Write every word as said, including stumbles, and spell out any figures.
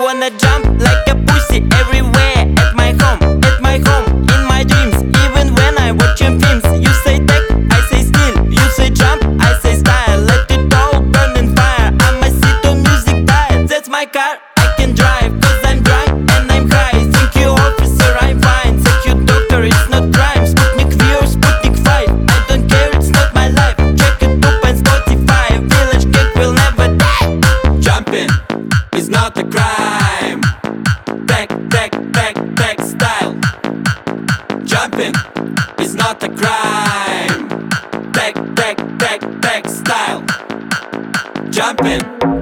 wanna jump like a pussy everywhere. At my home, at my home, in my dreams, even when I watching films. You say tech, I say still. You say jump, I say style. Let it all burn in fire. I'ma sit on music dial. That's my car, I can drive, cause I'm drunk and I'm high. Thank you officer, I'm fine. Thank you doctor, it's not crime. Sputnik V or Sputnik five, I don't care, it's not my life. Check it up on Spotify. Village Cat will never die. Jumping is not a crime. Back, back, back, back style. Jumping is not a crime. Back, back, back, back style. Jumping